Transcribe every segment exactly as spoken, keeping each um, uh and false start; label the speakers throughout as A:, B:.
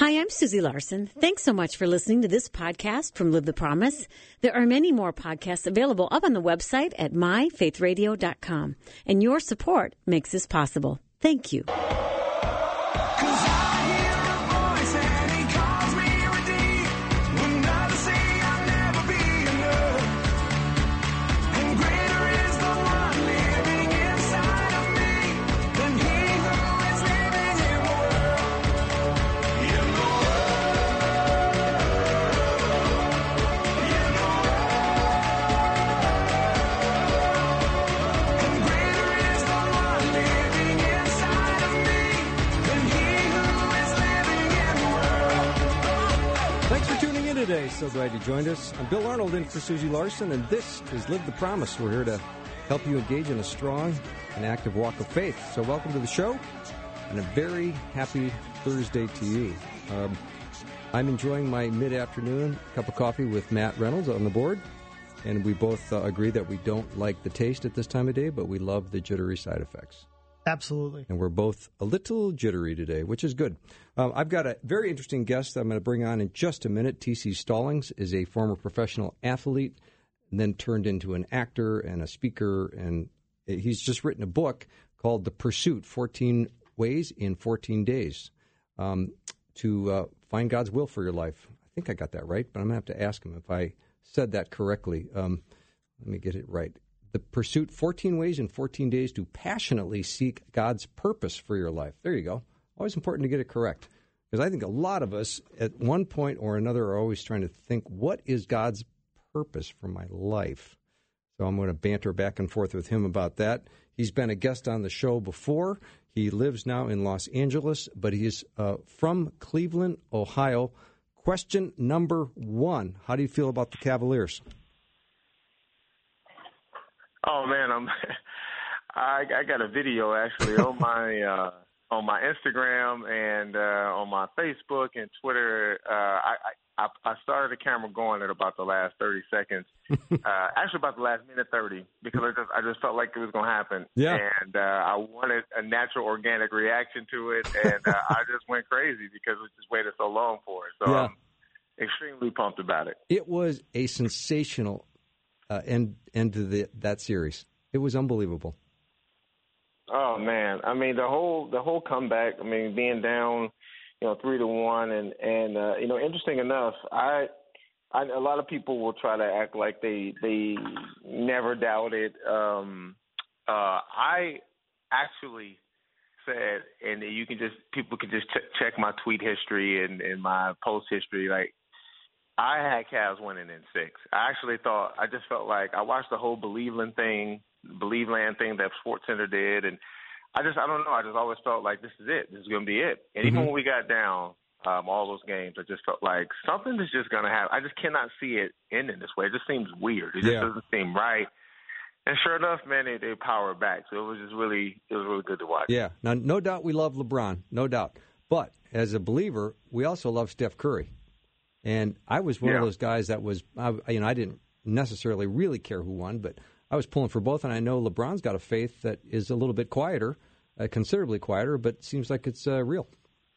A: Hi, I'm Susie Larson. Thanks so much for listening to this podcast from Live the Promise. There are many more podcasts available up on the website at my faith radio dot com. And your support makes this possible. Thank you.
B: Today, so glad you joined us. I'm Bill Arnold in for Susie Larson, and this is Live the Promise. We're here to help you engage in a strong and active walk of faith. So welcome to the show, and a very happy Thursday to you. Um, I'm enjoying my mid-afternoon cup of coffee with Matt Reynolds on the board, and we both uh, agree that we don't like the taste at this time of day, but we love the jittery side effects.
C: Absolutely.
B: And we're both a little jittery today, which is good. Uh, I've got a very interesting guest that I'm going to bring on in just a minute. T C Stallings is a former professional athlete and then turned into an actor and a speaker. And he's just written a book called The Pursuit, fourteen Ways in fourteen days um, to uh, find God's will for your life. I think I got that right, but I'm going to have to ask him if I said that correctly. Um, let me get it right. The Pursuit, fourteen Ways in fourteen days to passionately seek God's purpose for your life. There you go. Always important to get it correct. Because I think a lot of us, at one point or another, are always trying to think, what is God's purpose for my life? So I'm going to banter back and forth with him about that. He's been a guest on the show before. He lives now in Los Angeles, but he's uh, from Cleveland, Ohio. Question number one, how do you feel about the Cavaliers?
D: Oh man, I'm. I, I got a video actually on my uh, on my Instagram and uh, on my Facebook and Twitter. Uh, I, I I started the camera going at about the last thirty seconds. uh, actually, about the last minute thirty because I just I just felt like it was going to happen.
B: Yeah.
D: And uh, I wanted a natural, organic reaction to it, and uh, I just went crazy because we just waited so long for it. So
B: yeah.
D: I'm extremely pumped about it.
B: It was a sensational. Uh, end end to the, that series. It was unbelievable.
D: Oh man, I mean the whole the whole comeback. I mean being down, you know, three to one, and and uh, you know, interesting enough, I, I a lot of people will try to act like they they never doubted. Um, uh, I actually said, and you can just people can just ch- check my tweet history and, and my post history, like. I had Cavs winning in six. I actually thought, I just felt like I watched the whole Believeland thing, Believeland thing that SportsCenter did, and I just, I don't know, I just always felt like this is it. This is going to be it. And mm-hmm. even when we got down um, all those games, I just felt like something is just going to happen. I just cannot see it ending this way. It just seems weird. It just
B: yeah.
D: doesn't seem right. And sure enough, man, they, they powered back. So it was just really, it was really good to watch.
B: Yeah. Now, no doubt we love LeBron, no doubt. But as a believer, we also love Steph Curry. And I was one
D: yeah.
B: of those guys that was, I, you know, I didn't necessarily really care who won, but I was pulling for both. And I know LeBron's got a faith that is a little bit quieter, uh, considerably quieter, but seems like it's uh, real.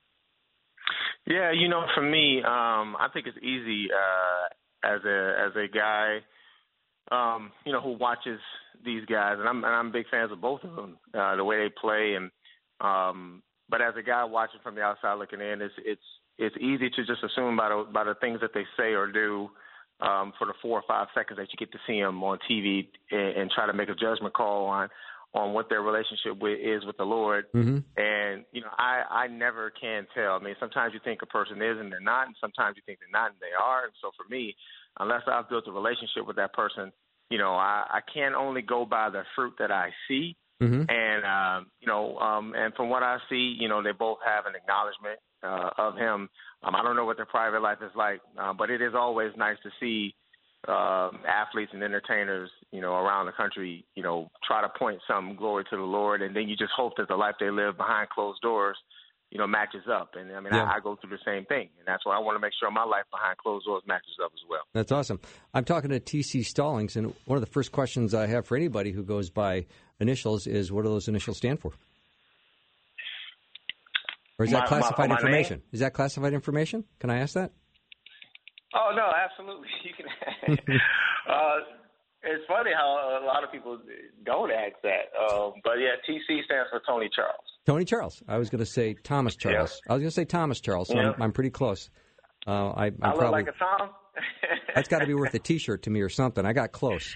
D: Yeah, you know, for me, um, I think it's easy uh, as a as a guy, um, you know, who watches these guys, and I'm and I'm big fans of both of them, uh, the way they play, and um, but as a guy watching from the outside looking in, it's it's. It's easy to just assume by the, by the things that they say or do um, for the four or five seconds that you get to see them on T V and, and try to make a judgment call on on what their relationship with, is with the Lord.
B: Mm-hmm.
D: And, you know, I, I never can tell. I mean, sometimes you think a person is and they're not, and sometimes you think they're not and they are. And so for me, unless I've built a relationship with that person, you know, I, I can only go by the fruit that I see.
B: Mm-hmm.
D: And, um, you know, um, and from what I see, you know, they both have an acknowledgement uh, of him. Um, I don't know what their private life is like, uh, but it is always nice to see uh, athletes and entertainers, you know, around the country, you know, try to point some glory to the Lord. And then you just hope that the life they live behind closed doors, you know, matches up. And, I mean,
B: yeah.
D: I, I go through the same thing. And that's why I want to make sure my life behind closed doors matches up as well.
B: That's awesome. I'm talking to T C Stallings, and one of the first questions I have for anybody who goes by initials is, what do those initials stand for? Or is that
D: my,
B: classified
D: my, my
B: information?
D: Name?
B: Is that classified information? Can I ask that?
D: Oh, no, absolutely. You can. uh, it's funny how a lot of people don't ask that. Um, but, yeah, T C stands for Tony Charles.
B: Tony Charles. I was going to say Thomas Charles.
D: Yep.
B: I was going to say Thomas Charles, so
D: Yep.
B: I'm, I'm pretty close. Uh, I, I'm
D: I look
B: probably,
D: like a Tom?
B: That's got to be worth a T-shirt to me or something. I got close.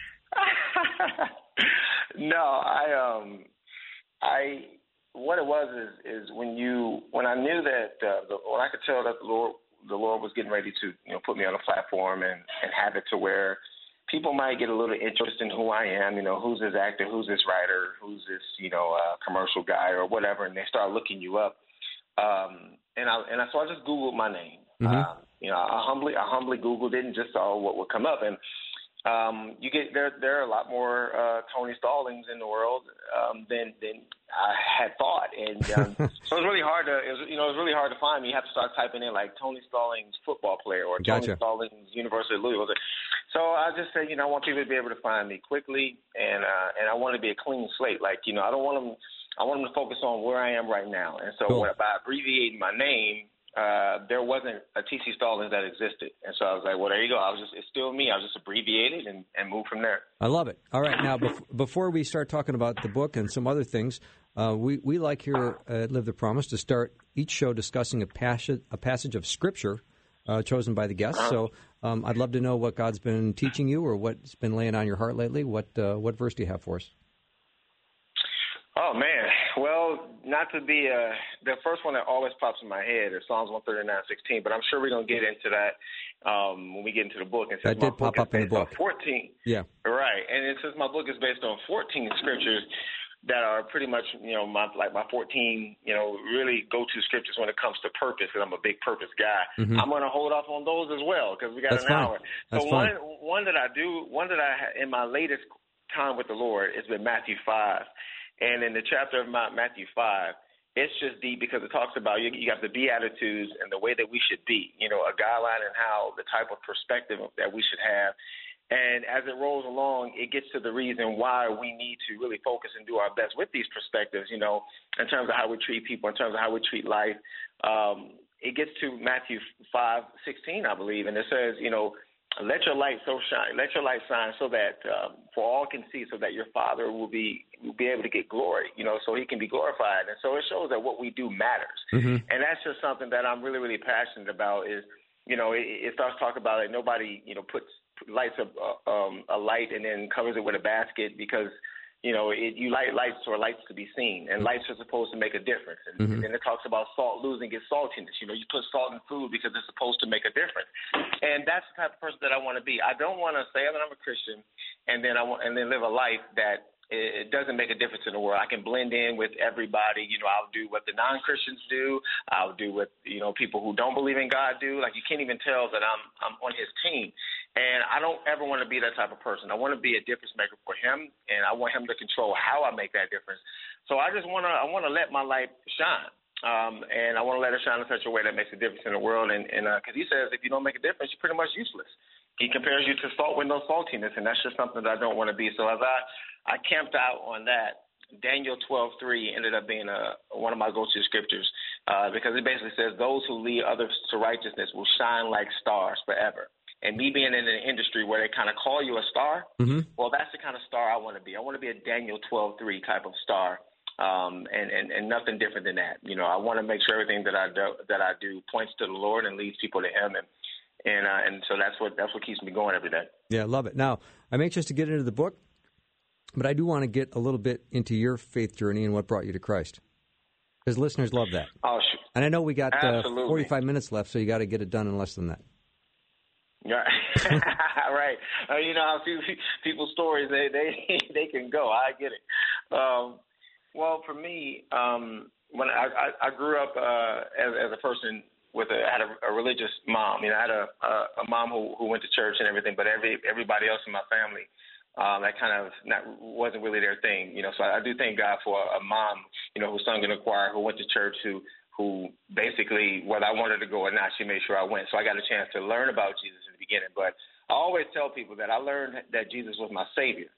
D: No, I um, I what it was is is when you when I knew that uh, the, when I could tell that the Lord the Lord was getting ready to you know put me on a platform and and have it to where people might get a little interest in who I am, you know, who's this actor, who's this writer, who's this you know uh, commercial guy or whatever, and they start looking you up. Um, and I and I, so I just Googled my name.
B: Mm-hmm.
D: Um, you know, I humbly I humbly Googled it and just saw what would come up. And Um, you get there. There are a lot more uh, Tony Stallings in the world um, than than I had thought, and um, so it was really hard to. It was, you know, it was really hard to find me. You have to start typing in like Tony Stallings football player or
B: Gotcha.
D: Tony Stallings University of Louisville. So I just said, you know, I want people to be able to find me quickly, and uh, and I want to be a clean slate. Like, you know, I don't want them. I want them to focus on where I am right now, and so
B: Cool.
D: when, by abbreviating my name. Uh, there wasn't a T C Stallings that existed. And so I was like, well, there you go. I was just, it's still me. I was just abbreviated and, and moved from there.
B: I love it. All right. Now, bef- before we start talking about the book and some other things, uh, we, we like here at Live the Promise to start each show discussing a passage, a passage of Scripture uh, chosen by the guest. Uh-huh. So um, I'd love to know what God's been teaching you or what's been laying on your heart lately. What, uh, what verse do you have for us?
D: Oh, man. Well, not to be uh, the first one that always pops in my head is Psalms one thirty-nine sixteen, but I'm sure we're going to get into that um, when we get into the book. And
B: that did pop up in the book.
D: fourteen.
B: Yeah.
D: Right. And it says my book is based on fourteen scriptures that are pretty much, you know, my like my fourteen, you know, really go-to scriptures when it comes to purpose, because I'm a big purpose guy. Mm-hmm. I'm going to hold off on those as well because we got
B: That's
D: an
B: fine.
D: hour.
B: That's
D: so
B: fine.
D: one one that I do, one that I in my latest time with the Lord has been Matthew five. And in the chapter of Matthew five, it's just deep because it talks about you, you got the Beatitudes and the way that we should be, you know, a guideline and how the type of perspective that we should have. And as it rolls along, it gets to the reason why we need to really focus and do our best with these perspectives, you know, in terms of how we treat people, in terms of how we treat life. Um, it gets to Matthew five sixteen, I believe, and it says, you know, let your light so shine, let your light shine so that um, for all can see, so that your Father will be will be able to get glory, you know, so he can be glorified. And so it shows that what we do matters. Mm-hmm. And that's just something that I'm really, really passionate about is, you know, it, it starts talking about it. Nobody, you know, puts lights a, um, a light and then covers it with a basket because, you know, it, you light lights for lights to be seen, and lights are supposed to make a difference. And, mm-hmm. and then it talks about salt losing its saltiness. You know, you put salt in food because it's supposed to make a difference. And that's the type of person that I want to be. I don't want to say that I'm a Christian and then I want and then live a life that it doesn't make a difference in the world. I can blend in with everybody. You know, I'll do what the non-Christians do. I'll do what, you know, people who don't believe in God do. Like, you can't even tell that I'm I'm on his team. And I don't ever want to be that type of person. I want to be a difference maker for him, and I want him to control how I make that difference. So I just want to I want to let my light shine, um, and I want to let it shine in such a way that makes a difference in the world. And because uh, he says if you don't make a difference, you're pretty much useless. He compares you to salt with no saltiness, and that's just something that I don't want to be. So as I, I camped out on that, Daniel twelve three ended up being a, one of my go-to scriptures uh, because it basically says those who lead others to righteousness will shine like stars forever. And me being in an industry where they kind of call you a star, mm-hmm. well, that's the kind of star I want to be. I want to be a Daniel twelve three type of star, um, and, and, and nothing different than that. You know, I want to make sure everything that I do, that I do points to the Lord and leads people to him. And and uh, and so that's what that's what keeps me going every day.
B: Yeah, I love it. Now, I'm anxious to get into the book, but I do want to get a little bit into your faith journey and what brought you to Christ. Because listeners love that.
D: Oh, sure.
B: And I know we got uh, forty-five minutes left, so you got to get it done in less than that.
D: Right, right. Uh, you know how few people's stories they, they they can go. I get it. Um, well, for me, um, when I, I, I grew up uh, as, as a person with a had a, a religious mom. You know, I had a, a, a mom who, who went to church and everything, but every everybody else in my family, um, that kind of not wasn't really their thing. You know, so I, I do thank God for a, a mom, you know, who sung in the choir, who went to church, who. who basically, whether I wanted to go or not, she made sure I went. So I got a chance to learn about Jesus in the beginning. But I always tell people that I learned that Jesus was my Savior.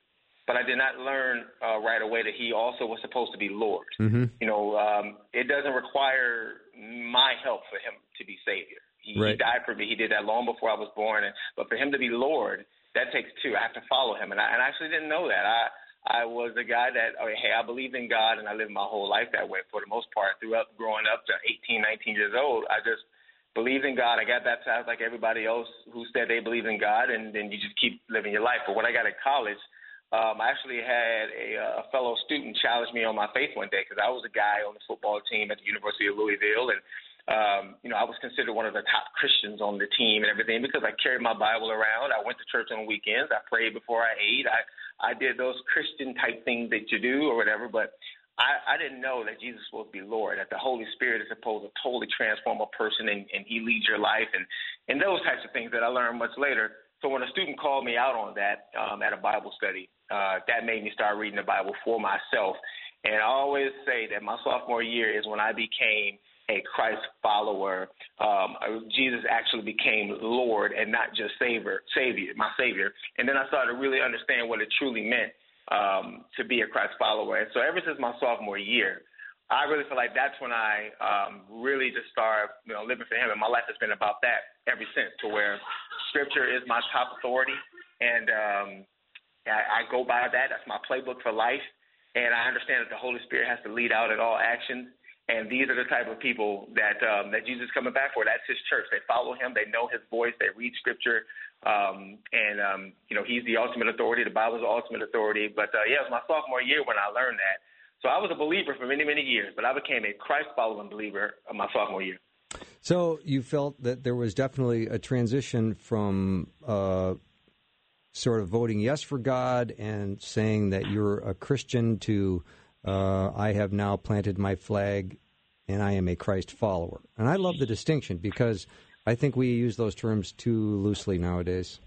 D: but I did not learn uh, right away that he also was supposed to be Lord.
B: Mm-hmm.
D: You know, um, it doesn't require my help for him to be Savior. He,
B: right.
D: he died for me. He did that long before I was born. And, but for him to be Lord, that takes two. I have to follow him. And I, and I actually didn't know that. I I was a guy that, oh, hey, I believed in God, and I lived my whole life that way for the most part. Throughout growing up to eighteen, nineteen years old, I just believed in God. I got baptized like everybody else who said they believed in God, and then you just keep living your life. But when I got to college, um, I actually had a, a fellow student challenge me on my faith one day because I was a guy on the football team at the University of Louisville, and um, you know, I was considered one of the top Christians on the team and everything because I carried my Bible around. I went to church on weekends. I prayed before I ate. I I did those Christian-type things that you do or whatever, but I, I didn't know that Jesus was supposed to be Lord, that the Holy Spirit is supposed to totally transform a person and, and he leads your life, and, and those types of things that I learned much later. So when a student called me out on that um, at a Bible study, uh, that made me start reading the Bible for myself. And I always say that my sophomore year is when I became a Christ follower. Um, Jesus actually became Lord and not just Savior, Savior, my Savior. And then I started to really understand what it truly meant um, to be a Christ follower. And so ever since my sophomore year, I really feel like that's when I um, really just started, you know, living for Him. And my life has been about that ever since, to where Scripture is my top authority, and um, I, I go by that. That's my playbook for life. And I understand that the Holy Spirit has to lead out in all actions. And these are the type of people that um, that Jesus is coming back for. That's his church. They follow him. They know his voice. They read Scripture. Um, and, um, you know, he's the ultimate authority. The Bible is the ultimate authority. But, uh, yeah, it was my sophomore year when I learned that. So I was a believer for many, many years, but I became a Christ-following believer in my sophomore year.
B: So you felt that there was definitely a transition from uh, sort of voting yes for God and saying that you're a Christian to Uh, I have now planted my flag, and I am a Christ follower. And I love the distinction because I think we use those terms too loosely nowadays.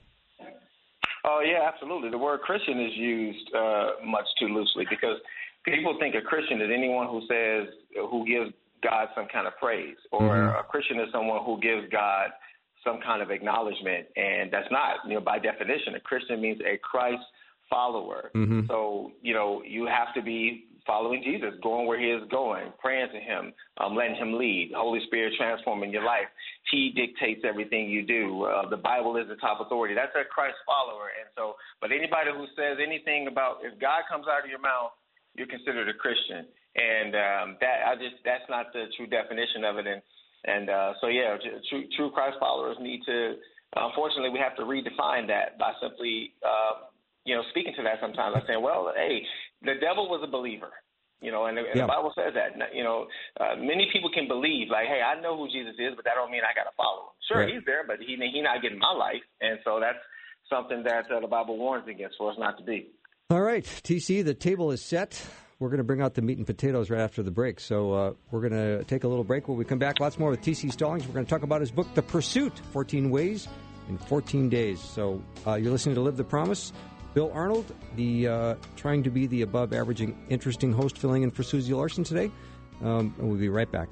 D: Oh, yeah, absolutely. The word Christian is used uh, much too loosely because people think a Christian is anyone who says, who gives God some kind of praise, or mm-hmm. a Christian is someone who gives God some kind of acknowledgement, and that's not, you know, by definition. A Christian means a Christ follower. Mm-hmm. So, you know, you have to be following Jesus, going where he is going, praying to him, um, letting him lead, Holy Spirit transforming your life. He dictates everything you do. Uh, the Bible is the top authority. That's a Christ follower. And so, but anybody who says anything about if God comes out of your mouth, you're considered a Christian. And um, that I just that's not the true definition of it. And and uh, so yeah, true, true Christ followers need to. Unfortunately, we have to redefine that by simply uh, you know speaking to that sometimes. Like saying, well, hey, the devil was a believer. You know, and the, and
B: yeah.
D: the Bible says that. You know, uh, many people can believe, like, hey, I know who Jesus is, but that don't mean I got to follow him. Sure, right. He's there, but he he not getting my life, and so that's something that uh, the Bible warns against for us not to be.
B: All right, T C, the table is set. We're going to bring out the meat and potatoes right after the break. So uh, we're going to take a little break. When we come back, lots more with T C Stallings. We're going to talk about his book, The Pursuit, fourteen Ways in fourteen Days. So uh, you're listening to Live the Promise. Bill Arnold, the uh, trying to be the above-averaging, interesting host, filling in for Susie Larson today. Um, and we'll be right back.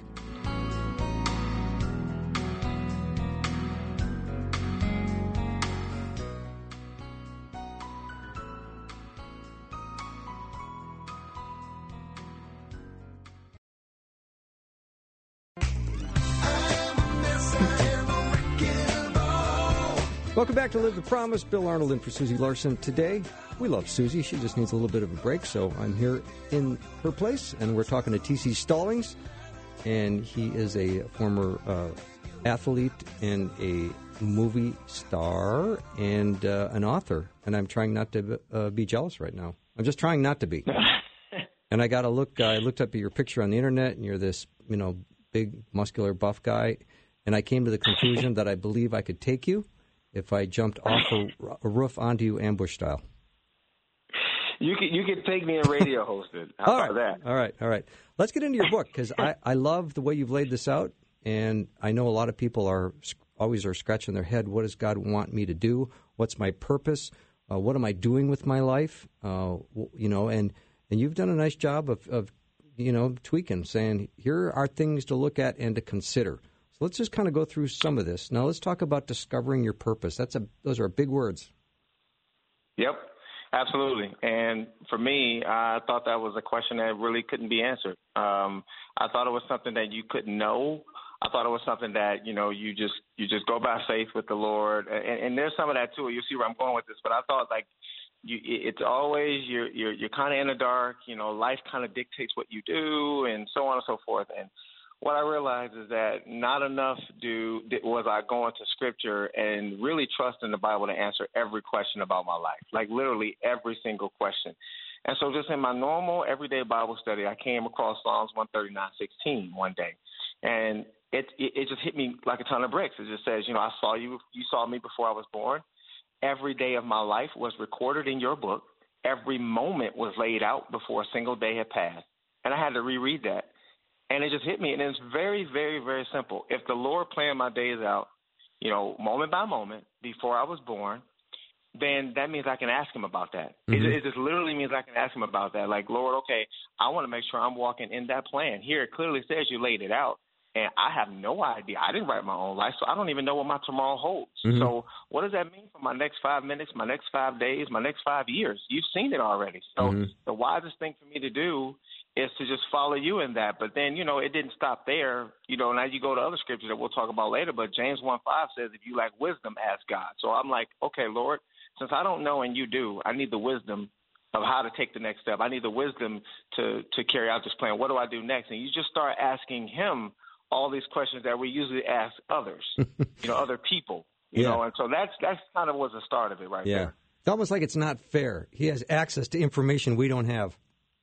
B: Welcome back to Live the Promise. Bill Arnold in for Susie Larson. Today, we love Susie. She just needs a little bit of a break, so I'm here in her place, and we're talking to T C Stallings, and he is a former uh, athlete and a movie star and uh, an author, and I'm trying not to uh, be jealous right now. I'm just trying not to be. And I got to look, uh, I looked up at your picture on the internet, and you're this, you know, big, muscular, buff guy, and I came to the conclusion that I believe I could take you if I jumped off a, a roof onto you ambush style.
D: You can you can take me and radio host it. How
B: all
D: about
B: right.
D: that?
B: All right, all right. Let's get into your book because I, I love the way you've laid this out, and I know a lot of people are always are scratching their head. What does God want me to do? What's my purpose? Uh, what am I doing with my life? Uh, you know, and, and you've done a nice job of, of, you know, tweaking, saying here are things to look at and to consider. So let's just kind of go through some of this. Now let's talk about discovering your purpose. That's a those are big words.
D: Yep. Absolutely. And for me, I thought that was a question that really couldn't be answered. Um, I thought it was something that you couldn't know. I thought it was something that, you know, you just you just go by faith with the Lord. And, and there's some of that, too. You'll see where I'm going with this. But I thought, like, you, it's always you're, you're, you're kind of in the dark. You know, life kind of dictates what you do and so on and so forth. And what I realized is that not enough do was I going to Scripture and really trusting the Bible to answer every question about my life, like literally every single question. And so just in my normal everyday Bible study, I came across Psalms one thirty-nine sixteen one day, and it, it it just hit me like a ton of bricks. It just says, you know, I saw you, you saw me before I was born. Every day of my life was recorded in your book. Every moment was laid out before a single day had passed, and I had to reread that. And it just hit me, and it's very, very, very simple. If the Lord planned my days out, you know, moment by moment before I was born, then that means I can ask him about that. Mm-hmm. It, it just literally means I can ask him about that. Like, Lord, okay, I want to make sure I'm walking in that plan. Here it clearly says you laid it out, and I have no idea. I didn't write my own life, so I don't even know what my tomorrow holds. Mm-hmm. So what does that mean for my next five minutes, my next five days, my next five years? You've seen it already. So mm-hmm. the wisest thing for me to do is to just follow you in that. But then, you know, it didn't stop there. You know, now you go to other scriptures that we'll talk about later, but James one five says, if you lack wisdom, ask God. So I'm like, okay, Lord, since I don't know and you do, I need the wisdom of how to take the next step. I need the wisdom to, to carry out this plan. What do I do next? And you just start asking him all these questions that we usually ask others, you know, other people, you yeah. know, and so that's, that's kind of was the start of it right
B: yeah.
D: there.
B: It's almost like it's not fair. He has access to information we don't have.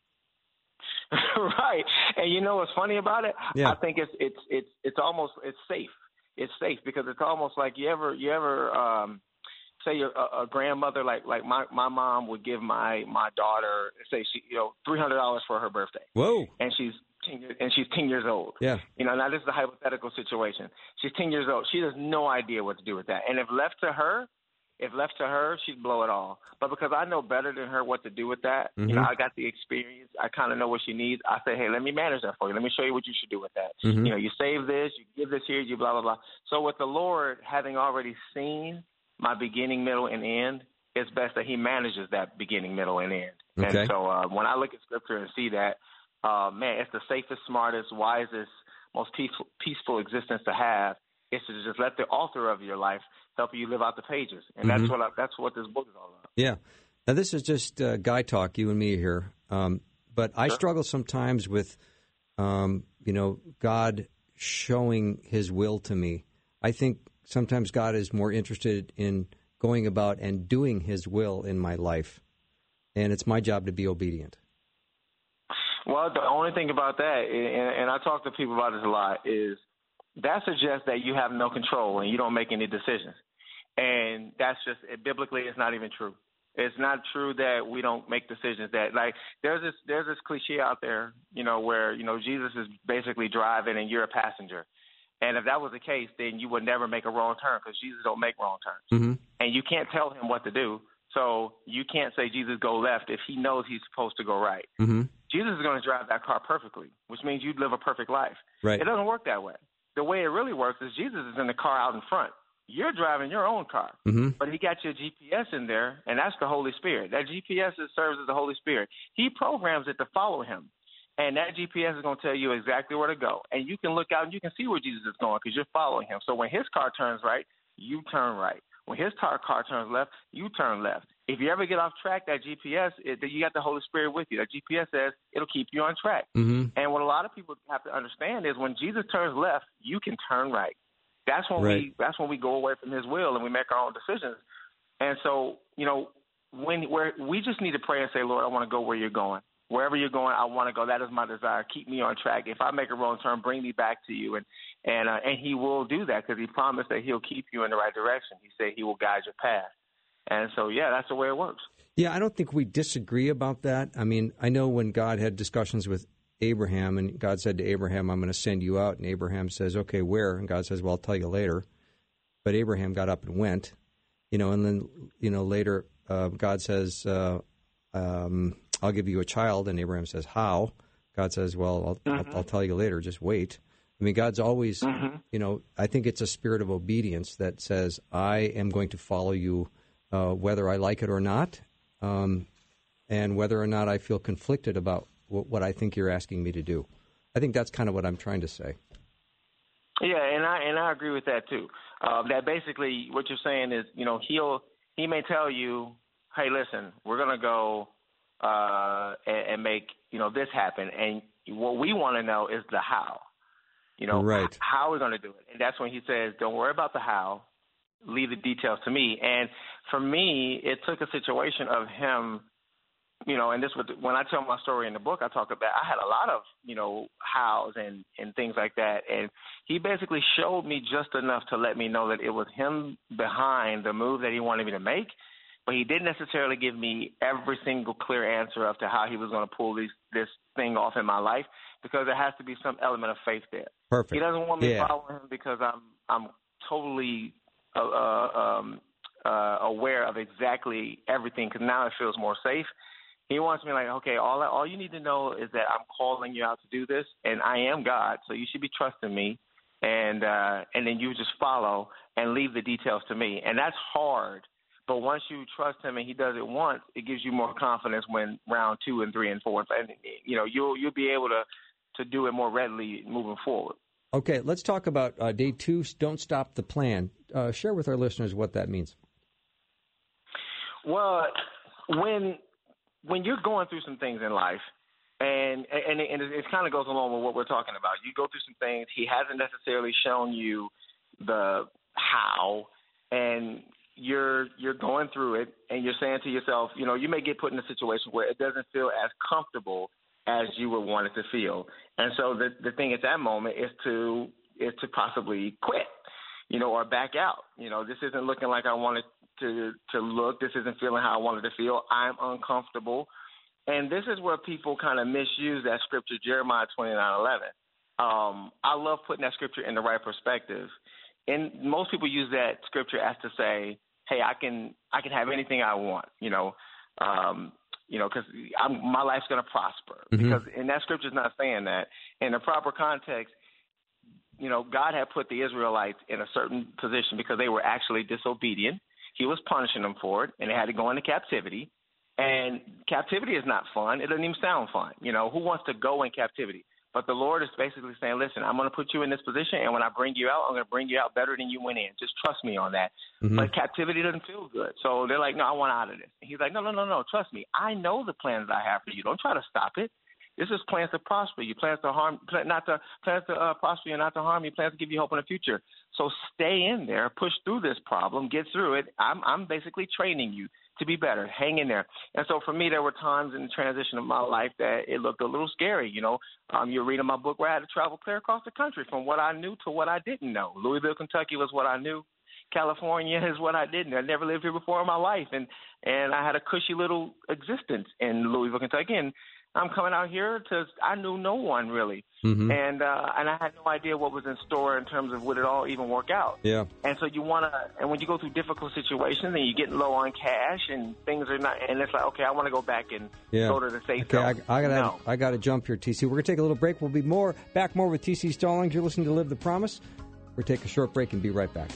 D: Right. And you know what's funny about it?
B: Yeah.
D: I think it's it's it's it's almost it's safe. It's safe because it's almost like you ever you ever um, say you're a, a grandmother like like my, my mom would give my, my daughter say she you know three hundred dollars for her birthday.
B: Whoa.
D: And she's ten, and she's ten years old.
B: Yeah.
D: You know, now this is a hypothetical situation. She's ten years old. She has no idea what to do with that. And if left to her, If left to her, she'd blow it all. But because I know better than her what to do with that, mm-hmm. you know, I got the experience. I kind of know what she needs. I say, hey, let me manage that for you. Let me show you what you should do with that. Mm-hmm. You know, you save this, you give this here, you blah, blah, blah. So with the Lord, having already seen my beginning, middle, and end, it's best that he manages that beginning, middle, and end. Okay. And so uh, when I look at Scripture and see that, uh, man, it's the safest, smartest, wisest, most peaceful, peaceful existence to have is to just let the author of your life help you live out the pages. And mm-hmm. that's what I, that's what this book is all about.
B: Yeah. Now, this is just uh, guy talk, you and me here. Um, but I sure. struggle sometimes with, um, you know, God showing his will to me. I think sometimes God is more interested in going about and doing his will in my life. And it's my job to be obedient.
D: Well, the only thing about that, and, and I talk to people about this a lot, is that suggests that you have no control and you don't make any decisions. And that's just, biblically, it's not even true. It's not true that we don't make decisions. That, like, there's this there's this cliche out there, you know, where, you know, Jesus is basically driving and you're a passenger. And if that was the case, then you would never make a wrong turn because Jesus don't make wrong turns. Mm-hmm. And you can't tell him what to do. So you can't say, Jesus, go left if he knows he's supposed to go right. Mm-hmm. Jesus is going to drive that car perfectly, which means you'd live a perfect life.
B: Right.
D: It doesn't work that way. The way it really works is Jesus is in the car out in front. You're driving your own car, mm-hmm. but he got your G P S in there, and that's the Holy Spirit. That G P S serves as the Holy Spirit. He programs it to follow him, and that G P S is going to tell you exactly where to go. And you can look out and you can see where Jesus is going because you're following him. So when his car turns right, you turn right. When his car, car turns left, you turn left. If you ever get off track, that G P S, it, you got the Holy Spirit with you. That G P S says it'll keep you on track. Mm-hmm. And what a lot of people have to understand is when Jesus turns left, you can turn right. That's when right. we that's when we go away from his will and we make our own decisions. And so, you know, when where we just need to pray and say, Lord, I want to go where you're going. Wherever you're going, I want to go. That is my desire. Keep me on track. If I make a wrong turn, bring me back to you. And and uh, and he will do that because he promised that he'll keep you in the right direction. He said he will guide your path. And so, yeah, that's the way it works.
B: Yeah, I don't think we disagree about that. I mean, I know when God had discussions with Abraham, and God said to Abraham, I'm going to send you out. And Abraham says, okay, where? And God says, well, I'll tell you later. But Abraham got up and went, you know, and then, you know, later uh, God says, uh, um, I'll give you a child. And Abraham says, how? God says, well, I'll, mm-hmm. I'll, I'll tell you later. Just wait. I mean, God's always, mm-hmm. you know, I think it's a spirit of obedience that says, I am going to follow you Uh, whether I like it or not, um, and whether or not I feel conflicted about w- what I think you're asking me to do. I think that's kind of what I'm trying to say.
D: Yeah, and I and I agree with that too. Uh, that basically what you're saying is, you know, he'll he may tell you, hey, listen, we're gonna go uh, and, and make you know this happen, and what we want to know is the how. You know,
B: right.
D: h- how we're gonna do it, and that's when he says, don't worry about the how, leave the details to me. And for me, it took a situation of him. You know, and this was when I tell my story in the book, I talk about I had a lot of, you know, hows and, and things like that. And he basically showed me just enough to let me know that it was him behind the move that he wanted me to make. But he didn't necessarily give me every single clear answer as to how he was going to pull these, this thing off in my life, because there has to be some element of faith there.
B: Perfect.
D: He doesn't want me
B: yeah.
D: following him because I'm I'm totally uh, uh, um, uh, aware of exactly everything, because now it feels more safe. He wants me like, okay, all all you need to know is that I'm calling you out to do this, and I am God, so you should be trusting me, and uh, and then you just follow and leave the details to me. And that's hard, but once you trust him and he does it once, it gives you more confidence when round two and three and four, and you know you'll you'll be able to to do it more readily moving forward.
B: Okay, let's talk about uh, day two. Don't stop the plan. Uh, share with our listeners what that means.
D: Well, when When you're going through some things in life, and and, and it, it kind of goes along with what we're talking about. You go through some things. He hasn't necessarily shown you the how, and you're you're going through it, and you're saying to yourself, you know, you may get put in a situation where it doesn't feel as comfortable as you would want it to feel. And so the the thing at that moment is to is to possibly quit, you know, or back out. You know, this isn't looking like I want it to to look. This isn't feeling how I wanted to feel. I'm uncomfortable. And this is where people kind of misuse that scripture, Jeremiah twenty-nine eleven. Um, I love putting that scripture in the right perspective. And most people use that scripture as to say, hey, I can I can have anything I want, you know, um, you know, because my life's going to prosper. Mm-hmm. Because and that scripture is not saying that. In the proper context, you know, God had put the Israelites in a certain position because they were actually disobedient. He was punishing them for it, and they had to go into captivity. And captivity is not fun. It doesn't even sound fun. You know, who wants to go in captivity? But the Lord is basically saying, listen, I'm going to put you in this position, and when I bring you out, I'm going to bring you out better than you went in. Just trust me on that. Mm-hmm. But captivity doesn't feel good. So they're like, no, I want out of this. And he's like, no, no, no, no, trust me. I know the plans I have for you. Don't try to stop it. This is plans to prosper you, plans to harm, not to plans to uh, prosper you, not to harm you, plans to give you hope in the future. So stay in there, push through this problem, get through it. I'm, I'm basically training you to be better. Hang in there. And so for me, there were times in the transition of my life that it looked a little scary. You know, um, you're reading my book where I had to travel clear across the country from what I knew to what I didn't know. Louisville, Kentucky was what I knew. California is what I didn't. I never lived here before in my life, and and I had a cushy little existence in Louisville, Kentucky. And I'm coming out here to I knew no one really, mm-hmm. and uh, and I had no idea what was in store in terms of would it all even work out.
B: Yeah.
D: And so you want to, and when you go through difficult situations and you're getting low on cash and things are not, and it's like, okay, I want to go back and yeah. go to the safe
B: okay,
D: zone.
B: I, I gotta
D: no.
B: I gotta jump here, T C. We're gonna take a little break. We'll be more back more with T C Stallings. You're listening to Live the Promise. We'll take a short break and be right back.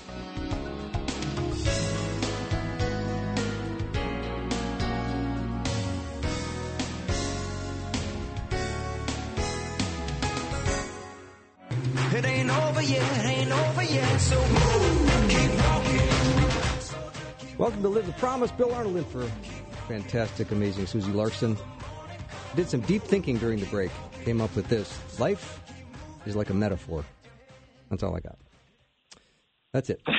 C: It ain't over yet, ain't over yet, so move, keep walking.
B: Welcome to Live the Promise. Bill Arnold in for fantastic, amazing Susie Larson. Did some deep thinking during the break. Came up with this. Life is like a metaphor. That's all I got. That's it.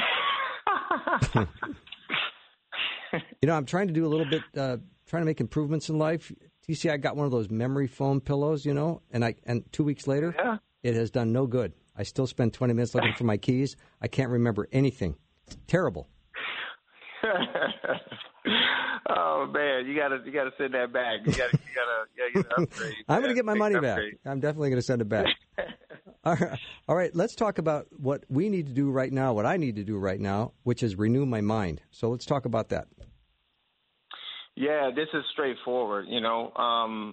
B: You know, I'm trying to do a little bit, uh, trying to make improvements in life. T C, I got one of those memory foam pillows, you know, and I and two weeks later,
D: yeah. it
B: has done no good. I still spend twenty minutes looking for my keys. I can't remember anything. It's terrible.
D: Oh man, you gotta you gotta send that back. You gotta you gotta, you gotta get an upgrade.
B: I'm gonna get my money back. I'm definitely gonna send it back. All right. All right, let's talk about what we need to do right now, what I need to do right now, which is renew my mind. So let's talk about that.
D: Yeah, this is straightforward. You know, um,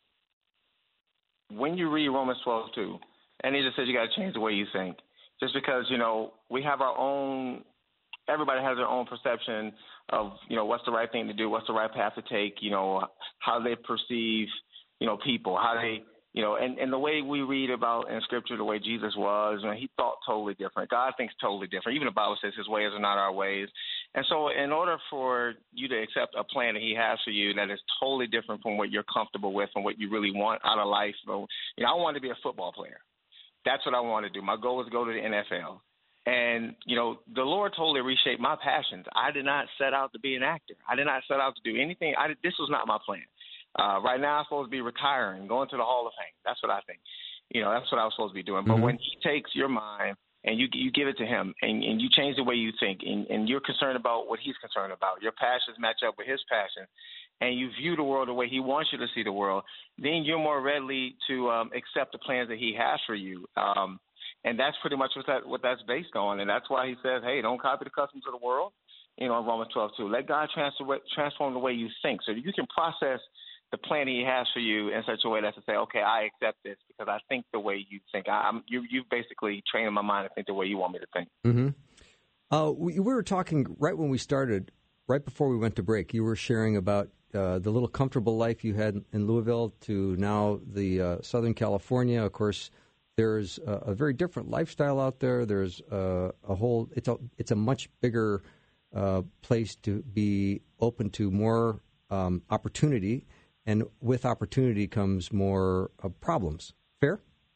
D: when you read Romans twelve two, and he just says you got to change the way you think. Just because, you know, we have our own everybody has their own perception of, you know, what's the right thing to do, what's the right path to take, you know, how they perceive, you know, people, how they, you know, and, and the way we read about in Scripture, the way Jesus was, you know, he thought totally different. God thinks totally different. Even the Bible says his ways are not our ways. And so in order for you to accept a plan that he has for you that is totally different from what you're comfortable with and what you really want out of life, you know, I wanted to be a football player. That's what I want to do. My goal is to go to the N F L. And, you know, the Lord totally reshaped my passions. I did not set out to be an actor. I did not set out to do anything. I, this was not my plan. Uh, right now, I'm supposed to be retiring, going to the Hall of Fame. That's what I think. You know, that's what I was supposed to be doing. But mm-hmm. when he takes your mind and you you give it to him and, and you change the way you think and, and you're concerned about what he's concerned about, your passions match up with his passion, and you view the world the way he wants you to see the world, then you're more ready to um, accept the plans that he has for you. Um, and that's pretty much what, that, what that's based on. And that's why he says, hey, don't copy the customs of the world. You know, in Romans twelve two, let God transfer, transform the way you think so you can process the plan he has for you in such a way that's to say, okay, I accept this because I think the way you think. I, I'm you you basically trained my mind to think the way you want me to think.
B: Mm-hmm. Uh, we, we were talking right when we started, right before we went to break. You were sharing about uh, the little comfortable life you had in Louisville to now the uh, Southern California. Of course, there's a, a very different lifestyle out there. There's a, a whole. It's a it's a much bigger uh, place to be open to more um, opportunity. And with opportunity comes more uh, problems. Fair?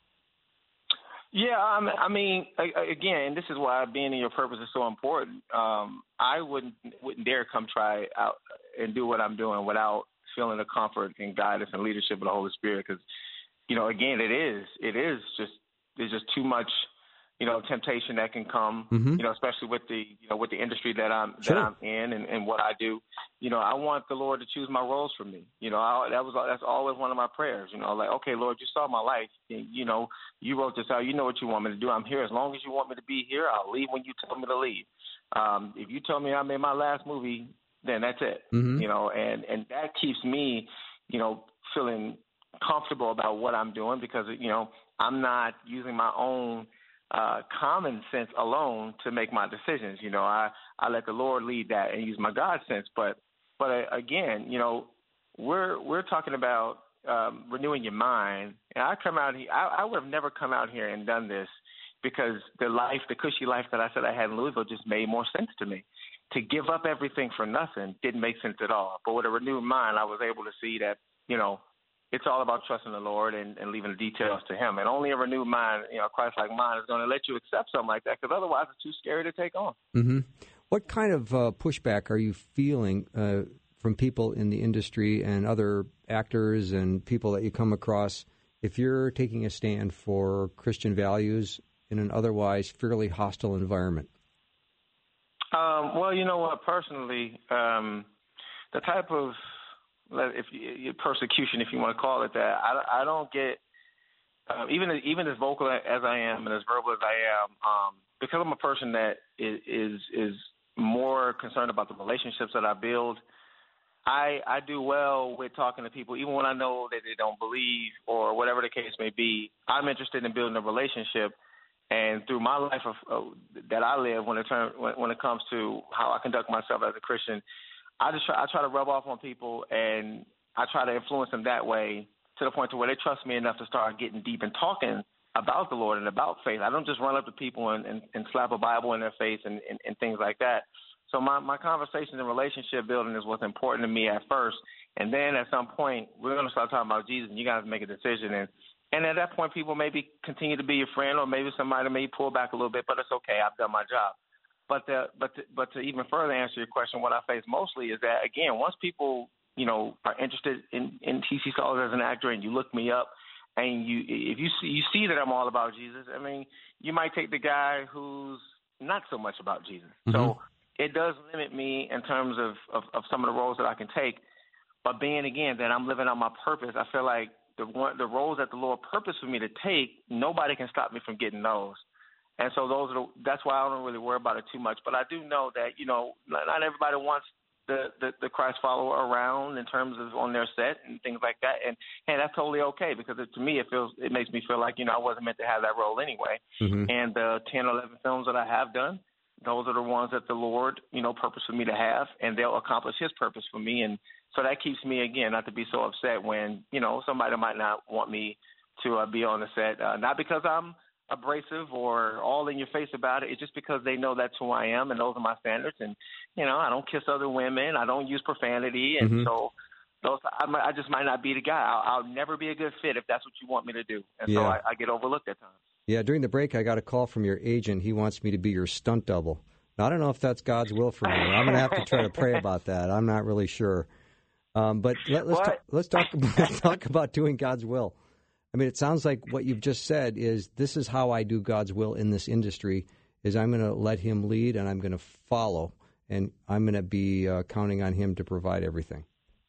D: Yeah, um, I mean, again, this is why being in your purpose is so important. Um, I wouldn't wouldn't dare come try out and do what I'm doing without feeling the comfort and guidance and leadership of the Holy Spirit. Because, you know, again, it is it is just there's just too much, you know, temptation that can come. Mm-hmm. You know, especially with the you know with the industry that I'm
B: sure.
D: that I'm in and, and what I do. You know, I want the Lord to choose my roles for me. You know, I, that was that's always one of my prayers. You know, like, okay, Lord, you saw my life. You know, you wrote this out. You know what you want me to do. I'm here as long as you want me to be here. I'll leave when you tell me to leave. Um, if you tell me I'm in my last movie, then that's it. Mm-hmm. You know, and and that keeps me, you know, feeling comfortable about what I'm doing because you know I'm not using my own uh, common sense alone to make my decisions. You know, I, I let the Lord lead that and use my God sense. But, but uh, again, you know, we're, we're talking about um, renewing your mind. And I come out here, I, I would have never come out here and done this because the life, the cushy life that I said I had in Louisville just made more sense to me. To give up everything for nothing didn't make sense at all. But with a renewed mind, I was able to see that, you know, it's all about trusting the Lord and, and leaving the details to him. And only a renewed mind, you know, Christ-like mind is going to let you accept something like that because otherwise it's too scary to take on.
B: Mm-hmm. What kind of uh, pushback are you feeling uh, from people in the industry and other actors and people that you come across if you're taking a stand for Christian values in an otherwise fairly hostile environment?
D: Um, well, you know what, personally, um, the type of if you, persecution, if you want to call it that, I, I don't get uh, even even as vocal as I am and as verbal as I am, um, because I'm a person that is, is is more concerned about the relationships that I build. I I do well with talking to people, even when I know that they don't believe or whatever the case may be. I'm interested in building a relationship, and through my life of, uh, that I live, when it turn, when, when it comes to how I conduct myself as a Christian. I just try, I try to rub off on people, and I try to influence them that way to the point to where they trust me enough to start getting deep and talking about the Lord and about faith. I don't just run up to people and, and, and slap a Bible in their face and, and, and things like that. So my, my conversation and relationship building is what's important to me at first. And then at some point, we're going to start talking about Jesus, and you got to make a decision. And, and at that point, people maybe continue to be your friend, or maybe somebody may pull back a little bit, but it's okay. I've done my job. But the, but to, but to even further answer your question, what I face mostly is that, again, once people, you know, are interested in, in T C Stallings as an actor and you look me up and you if you see, you see that I'm all about Jesus, I mean, you might take the guy who's not so much about Jesus. Mm-hmm. So it does limit me in terms of, of, of some of the roles that I can take. But being, again, that I'm living out my purpose, I feel like the one, the roles that the Lord purposed for me to take, nobody can stop me from getting those. And so those are the, that's why I don't really worry about it too much. But I do know that, you know, not, not everybody wants the, the, the Christ follower around in terms of on their set and things like that. And, and that's totally okay because it, to me it feels it makes me feel like, you know, I wasn't meant to have that role anyway. Mm-hmm. And the ten or eleven films that I have done, those are the ones that the Lord, you know, purposed for me to have, and they'll accomplish his purpose for me. And so that keeps me, again, not to be so upset when, you know, somebody might not want me to uh, be on the set, uh, not because I'm abrasive or all in your face about it. It's just because they know that's who I am and those are my standards. And, you know, I don't kiss other women. I don't use profanity. And mm-hmm. so those, I, might, I just might not be the guy. I'll, I'll never be a good fit if that's what you want me to do. And yeah. so I, I get overlooked at times.
B: Yeah, during the break, I got a call from your agent. He wants me to be your stunt double. Now, I don't know if that's God's will for me. I'm going to have to try to pray about that. I'm not really sure. Um, but let, let's, talk, let's, talk about, let's talk about doing God's will. I mean, it sounds like what you've just said is this is how I do God's will in this industry, is I'm going to let him lead and I'm going to follow, and I'm going to be uh, counting on him to provide everything.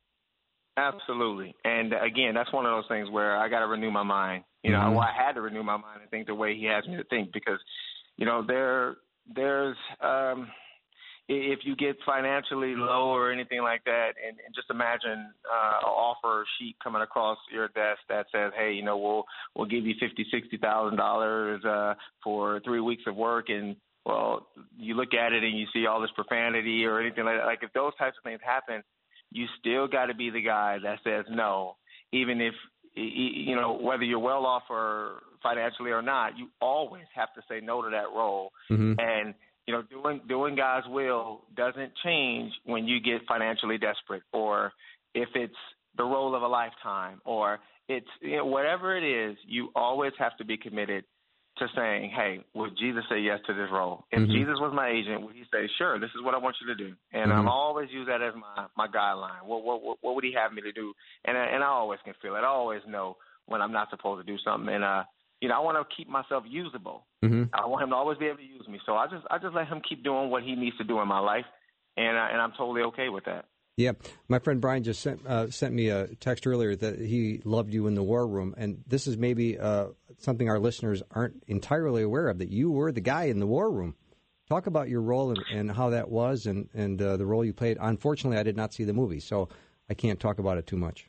D: Absolutely. And, again, that's one of those things where I got to renew my mind. You know, mm-hmm. well, I had to renew my mind and think the way he has me to think because, you know, there, there's um, if you get financially low or anything like that, and, and just imagine uh, an offer sheet coming across your desk that says, hey, you know, we'll we'll give you fifty thousand dollars, sixty thousand dollars uh, for three weeks of work, and, well, you look at it and you see all this profanity or anything like that. Like, if those types of things happen, you still got to be the guy that says no, even if, you know, whether you're well off or financially or not, you always have to say no to that role. Mm-hmm. And, you know, doing doing God's will doesn't change when you get financially desperate, or if it's the role of a lifetime, or it's, you know, whatever it is, you always have to be committed to saying, hey, would Jesus say yes to this role? If mm-hmm. Jesus was my agent, would he say, sure, this is what I want you to do? And mm-hmm. I'll always use that as my, my guideline. What, what what would he have me to do? And and I always can feel it. I always know when I'm not supposed to do something. And, uh, you know, I want to keep myself usable. Mm-hmm. I want him to always be able to use me. So I just I just let him keep doing what he needs to do in my life, and uh, and I'm totally okay with that.
B: Yeah. My friend Brian just sent uh, sent me a text earlier that he loved you in the War Room, and this is maybe uh, something our listeners aren't entirely aware of, that you were the guy in the War Room. Talk about your role and, and how that was, and, and uh, the role you played. Unfortunately, I did not see the movie, so I can't talk about it too much.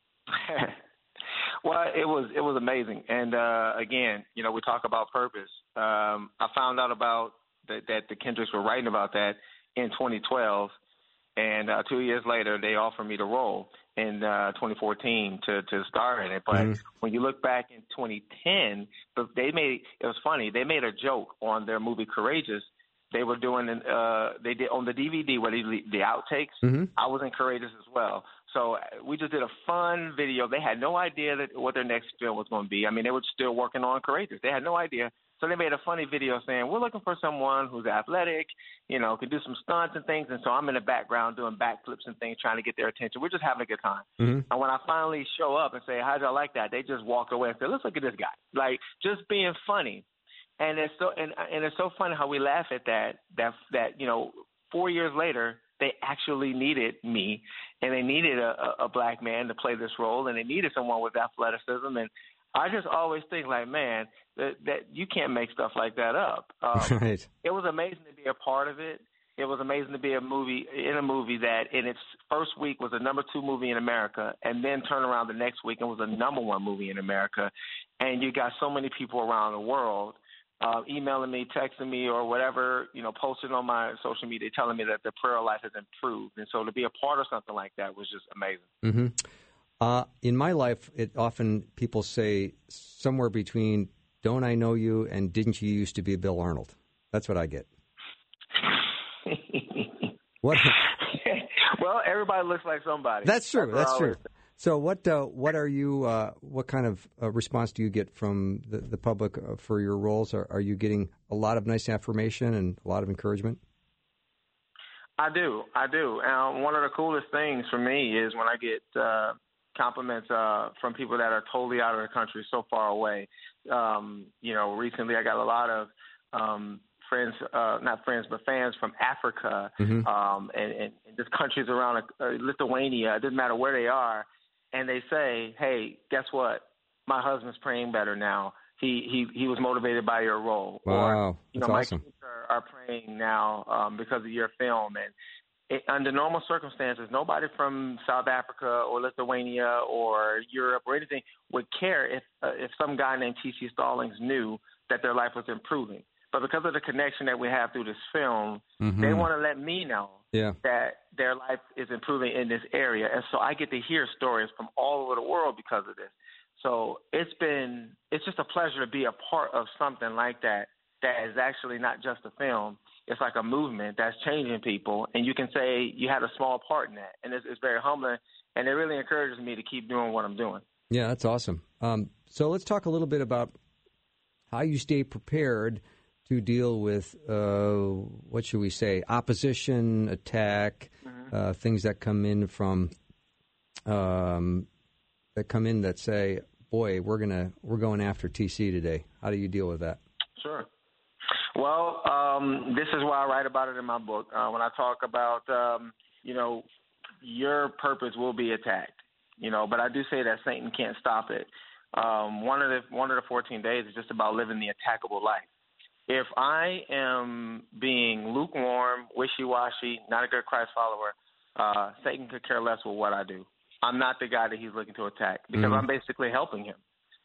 D: Well, it was it was amazing, and uh, again, you know, we talk about purpose. Um, I found out about that, that the Kendricks were writing about that in twenty twelve, and uh, two years later, they offered me the role in uh, twenty fourteen to to star in it. But mm-hmm. when you look back in twenty ten, they made it was funny. They made a joke on their movie Courageous. They were doing uh, they did on the D V D where they the outtakes. Mm-hmm. I was in Courageous as well. So we just did a fun video. They had no idea that what their next film was going to be. I mean, they were still working on Courageous. They had no idea. So they made a funny video saying, we're looking for someone who's athletic, you know, can do some stunts and things. And so I'm in the background doing backflips and things, trying to get their attention. We're just having a good time. Mm-hmm. And when I finally show up and say, how'd y'all like that? They just walk away and say, let's look at this guy. Like, just being funny. And it's so and, and it's so funny how we laugh at that, that, that, you know, four years later, they actually needed me, and they needed a, a black man to play this role, and they needed someone with athleticism. And I just always think, like, man, that, that you can't make stuff like that up. Um, right. It was amazing to be a part of it. It was amazing to be a movie in a movie that in its first week was a number two movie in America, and then turn around the next week and was a number one movie in America. And you got so many people around the world Uh, emailing me, texting me, or whatever, you know, posting on my social media, telling me that their prayer life has improved. And so to be a part of something like that was just amazing.
B: Mm-hmm. Uh, in my life, it often people say somewhere between "Don't I know you?" and "Didn't you used to be Bill Arnold?" That's what I get. What?
D: Well, everybody looks like somebody.
B: That's true. That's, That's true. So what uh, what are you? Uh, what kind of uh, response do you get from the, the public uh, for your roles? Are, are you getting a lot of nice affirmation and a lot of encouragement?
D: I do, I do. And one of the coolest things for me is when I get uh, compliments uh, from people that are totally out of the country, so far away. Um, you know, recently I got a lot of um, friends, uh, not friends, but fans from Africa mm-hmm. um, and, and, and just countries around uh, Lithuania. It doesn't matter where they are. And they say, hey, guess what? My husband's praying better now. He he he was motivated by your role.
B: Wow,
D: or, you know,
B: that's
D: my
B: awesome.
D: kids are, are praying now um, because of your film. And it, under normal circumstances, nobody from South Africa or Lithuania or Europe or anything would care if uh, if some guy named T C Stallings knew that their life was improving. But because of the connection that we have through this film,
B: Mhm.
D: they want to let me know
B: Yeah.
D: that their life is improving in this area. And so I get to hear stories from all over the world because of this. So it's been, it's just a pleasure to be a part of something like that, that is actually not just a film. It's like a movement that's changing people. And you can say you had a small part in that. And it's, it's very humbling. And it really encourages me to keep doing what I'm doing.
B: Yeah, that's awesome. Um, so let's talk a little bit about how you stay prepared to deal with, uh, what should we say, opposition, attack, mm-hmm. uh, things that come in from, um, that come in that say, boy, we're gonna we're going after T C today. How do you deal with that?
D: Sure. Well, um, this is why I write about it in my book. Uh, when I talk about, um, you know, your purpose will be attacked, you know, but I do say that Satan can't stop it. Um, one of the one of the fourteen days is just about living the attackable life. If I am being lukewarm, wishy-washy, not a good Christ follower, uh, Satan could care less with what I do. I'm not the guy that he's looking to attack because mm-hmm. I'm basically helping him.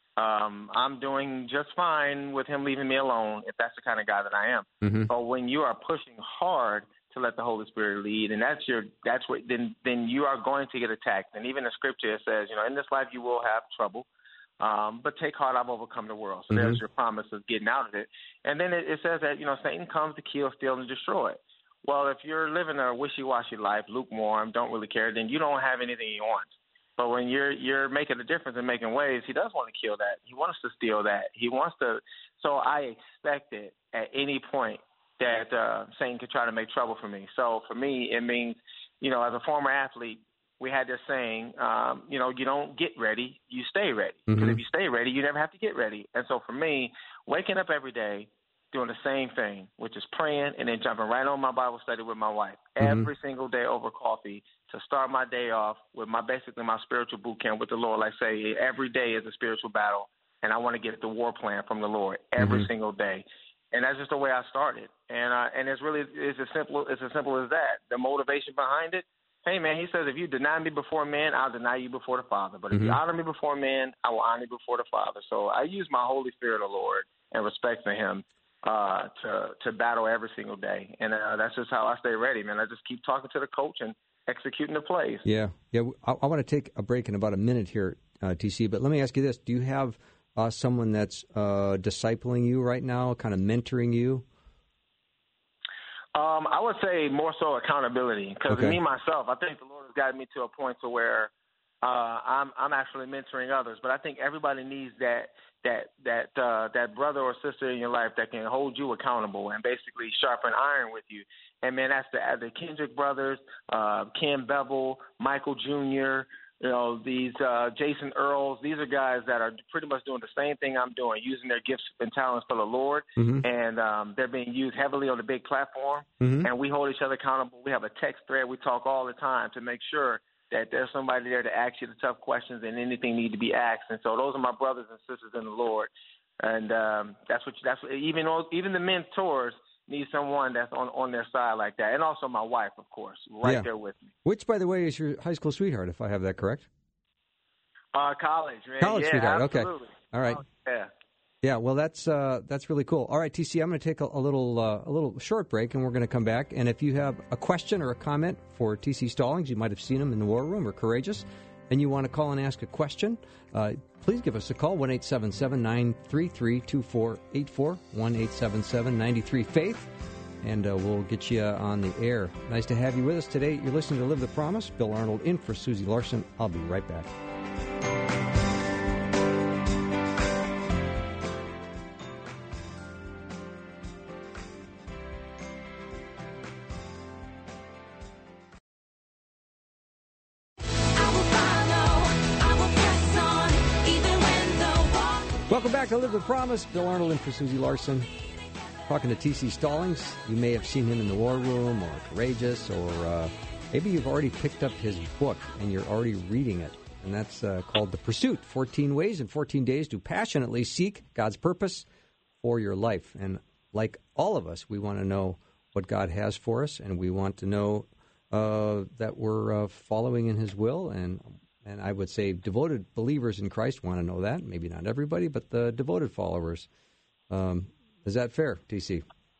D: Um, I'm doing just fine with him leaving me alone if that's the kind of guy that I am. Mm-hmm. But when you are pushing hard to let the Holy Spirit lead, and that's your that's what then then you are going to get attacked. And even the scripture says, you know, in this life you will have trouble. Um, but take heart, I've overcome the world. So mm-hmm. there's your promise of getting out of it. And then it, it says that, you know, Satan comes to kill, steal, and destroy. Well, if you're living a wishy-washy life, lukewarm, don't really care, then you don't have anything he wants. But when you're you're making a difference and making waves, he does want to kill that. He wants to steal that. He wants to. So I expect it at any point that uh, Satan could try to make trouble for me. So for me, it means, you know, as a former athlete, we had this saying, um, you know, you don't get ready, you stay ready. Because mm-hmm. if you stay ready, you never have to get ready. And so for me, waking up every day, doing the same thing, which is praying and then jumping right on my Bible study with my wife mm-hmm. every single day over coffee to start my day off with my basically my spiritual boot camp with the Lord. Like I say, every day is a spiritual battle, and I want to get the war plan from the Lord every mm-hmm. single day. And that's just the way I started. And uh, and it's really it's as simple it's as simple as that. The motivation behind it. Hey, man, he says, if you deny me before men, I'll deny you before the Father. But if mm-hmm. you honor me before men, I will honor you before the Father. So I use my Holy Spirit, the Lord, and respect for him uh, to to battle every single day. And uh, that's just how I stay ready, man. I just keep talking to the coach and executing the plays. Yeah. yeah. I, I want to take a break in about a minute here, uh, T C, but let me ask you this. Do you have uh, someone that's uh, discipling you right now, kind of mentoring you? Um, I would say more so accountability, because
B: okay.
D: me, myself, I think the Lord has gotten me to a point to where uh, I'm, I'm actually mentoring others. But I think everybody needs that that that uh, that brother or sister in your life that can hold you accountable and basically sharpen iron with you. And, man, that's the, the Kendrick brothers, uh, Ken Bevel, Michael Junior, you know, these uh, Jason Earls. These are guys that are pretty much doing the same thing I'm doing, using their gifts and talents for the Lord. Mm-hmm. And um, they're being used heavily on the big platform. Mm-hmm. And we hold each other accountable. We have a text thread. We talk all the time to make sure that there's somebody there to ask you the tough questions and anything need to be asked. And so those are my brothers and sisters in the Lord. And um, that's what that's what, even even the mentors need someone that's on, on their side like that. And also my wife, of course, right yeah. there with me.
B: Which, by the way, is your high school sweetheart, if I have that correct?
D: Uh, college, man.
B: College
D: yeah,
B: sweetheart,
D: absolutely.
B: Okay. All right.
D: Oh, yeah.
B: Yeah, well, that's uh, that's really cool. All right, T C, I'm going to take a, a little uh, a little short break, and we're going to come back. And if you have a question or a comment for T C Stallings, you might have seen him in the War Room or Courageous, and you want to call and ask a question, uh, please give us a call, one eight seven seven, nine three three, two four eight four, one eight seven seven, nine three, faith, and uh, we'll get you on the air. Nice to have you with us today. You're listening to Live the Promise. Bill Arnold in for Susie Larson. I'll be right back. Welcome back to Live the Promise. Bill Arnold in for Susie Larson. Talking to T C Stallings. You may have seen him in the War Room or Courageous, or uh, maybe you've already picked up his book and you're already reading it. And that's uh, called The Pursuit, fourteen Ways in fourteen Days to Passionately Seek God's Purpose for Your Life. And like all of us, we want to know what God has for us, and we want to know uh, that we're uh, following in His will. And And I would say devoted believers in Christ want to know that. Maybe not everybody, but the devoted followers. Um, Is that fair, T C?